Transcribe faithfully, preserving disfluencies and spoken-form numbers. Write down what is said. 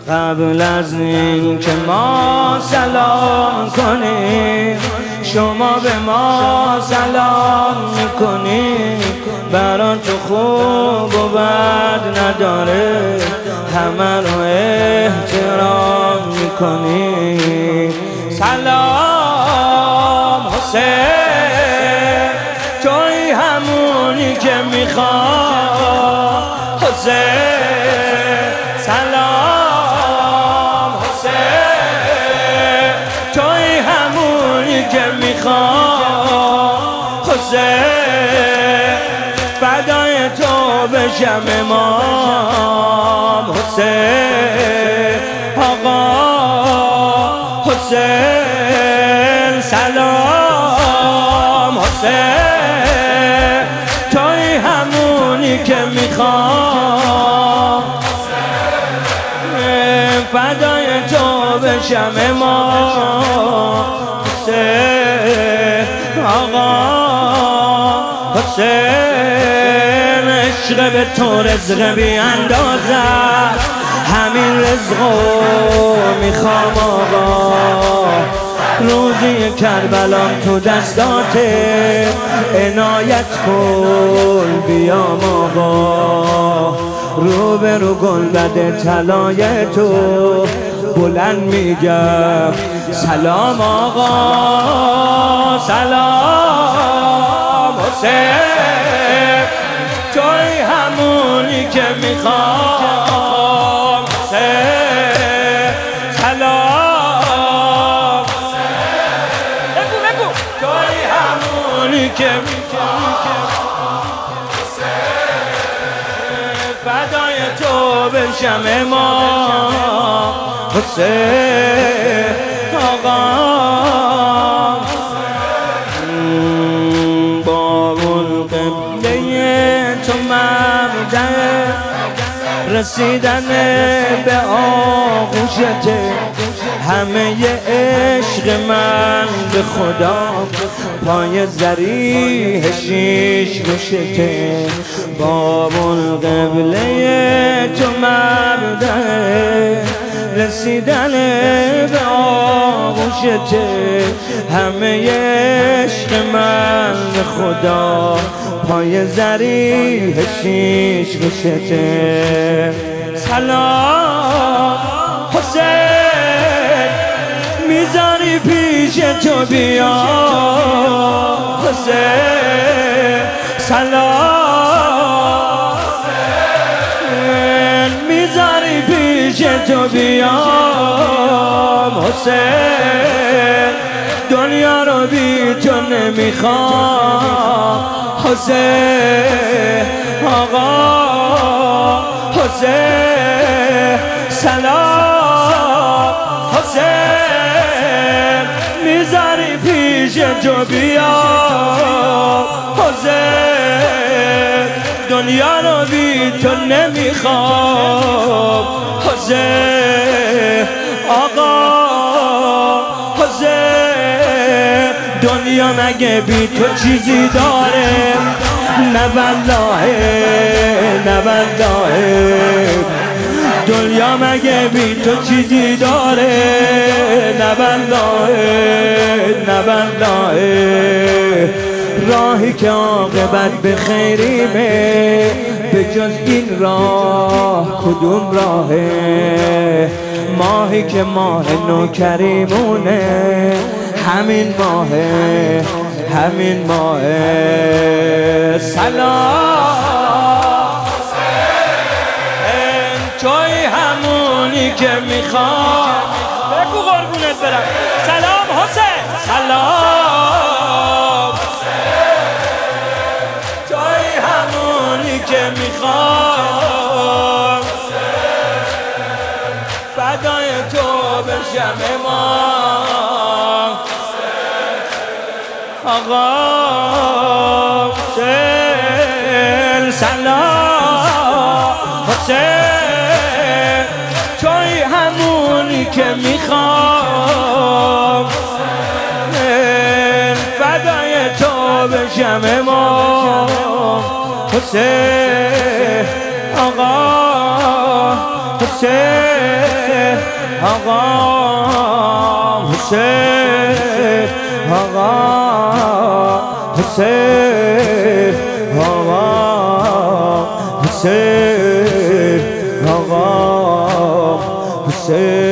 قبل از این که ما سلام کنیم شما به ما سلام میکنیم. برا تو خوب و بد نداره، همه رو احترام میکنیم. سلام حسین، توی همونی که میخوام حسین. سلام حسین، توی همونی که میخوام حسین. فدای تو بشم امام حسین، آقا حسین. سلام حسین، توی همونی که میخوام فدای تو بشم امام حسین، آقا حسین. عشق به تو رزق بی اندازه، همین رزقو میخوام آقا. روزی کربلام تو دستاته، عنایت کن بیام آقا. رو به رو گلبد طلای تو بلند میگم سلام آقا. سلام حسین، توی همونی که میخوام حسین. سلام بگو بگو، توی همونی که میخوام فدای تو بشم امام حسین، آقا. با اون قبله تو مبدأ رسیدن به آغوشته، همه عشق من به خدا پای ضریح شیش گوشته. بابل قبله تو مبدأ رسیدن به آغوشته، همه عشق من به خدا پای ضریح شیش گوشته. سلام حسین، میذاری پیش تو بیا حسین. سلام حسین، میذاری پیش تو بیام حسین. دنیا رو بی تو نمیخوام حسین، آقا حسین. سلام حسین، میذاری پیش تو بیام حسین. دنیا رو بی تو نمیخوام حسین، آقا حسین. دنیا مگه بی تو چیزی داره؟ نه والله نه والله. دنیا مگه بی تو چیزی داره؟ نه والله نه والله. راهی که عاقبت به خیریمه، به جز این راه کدوم راهه؟ ماهی که ماه نوکریمونه، همین ماهه همین ماهه. سلام حسین، توی همونی که میخوام. بگو قربونت برم. سلام حسین، سلام توی همونی که میخوام فدای تو بشم امام آقا حسین. سلام حسین، توی همونی که میخوام فدای تو بشم امام حسین، آقا حسین. آقا حسین آقا حسین آقا حسین آقا حسین